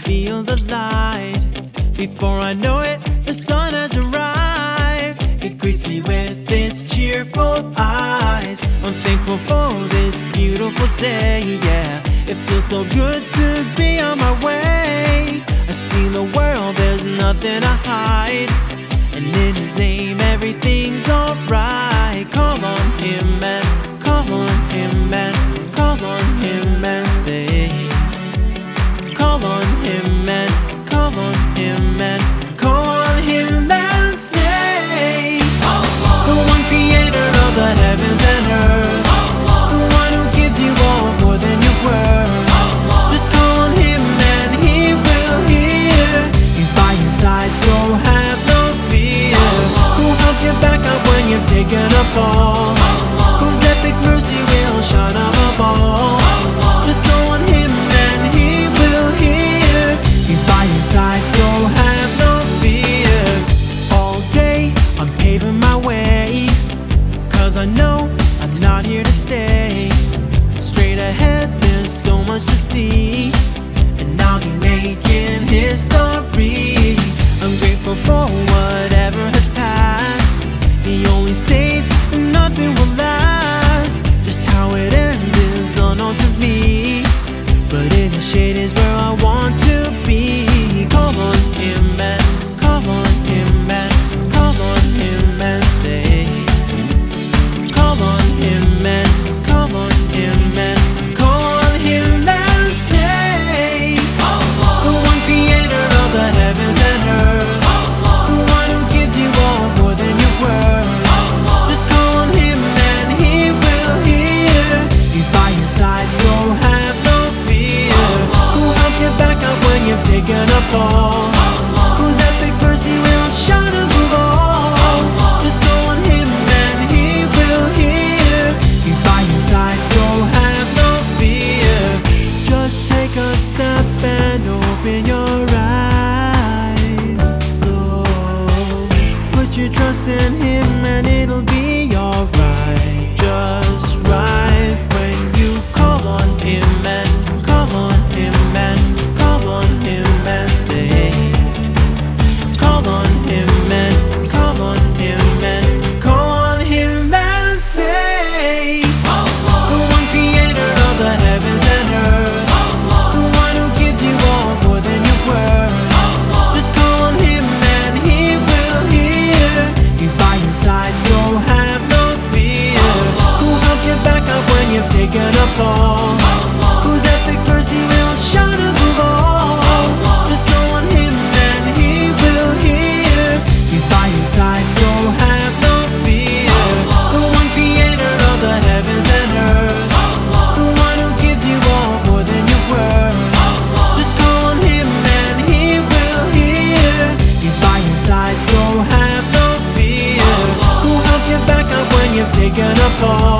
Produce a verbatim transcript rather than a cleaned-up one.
feel the light. Before I know it, the sun has arrived. It greets me with its cheerful eyes. I'm thankful for this beautiful day, yeah. It feels so good to be on my way. I see the world, there's nothing to hide. And in His name everything's alright. Call on Him and call on Him and call on Him and say, call on Him and call on Him and call on Him and say, the one creator of the heavens and earth, the one who gives you all more than you're worth. Just call on Him and He will hear. He's by your side, so have no fear. Who helps you back up when you've taken a fall? Whose epic mercy will shine above all? Just call on Him and He will hear. He's by your side, so have no fear. All day I'm paving my way, 'cause I know I'm not here to stay. Straight ahead there's so much to see, and I'll be making history. I'm grateful for whatever has passed. He only stays and nothing will last. Just how it ends is unknown to me, but in His shade is where I want to be. Call on Him and call on Him and call on Him and say, call on Him and call on Him and call on Him and say, the one creator of the heavens and earth, the one who gives you all more than you're worth. Just call on Him and He will hear. He's by your side, so have no fear. Who helps you back up when you've taken a fall? Whose epic mercy will shine above all? Just call on Him and He will hear. He's by your side, so have no fear. Just take a step and open your eyes, Lord. Put your trust in Him and it'll be alright. Just right when you call on Him and call on Him and call on Him and say, call on Him and call on Him and call on Him and say, the one creator of the heavens and earth, the one who gives you all more than you're worth. Just call on Him and He will hear. He's by your side, so have no fear. Who helps you back up when you've taken a fall? Whose epic mercy will shine above all? Just call on Him and He will hear. He's by your side, so have no fear. The one creator of the heavens and earth, the one who gives you all more than you're worth. Just call on Him and He will hear. He's by your side, so have no fear. Who helps you back up when you've taken a fall?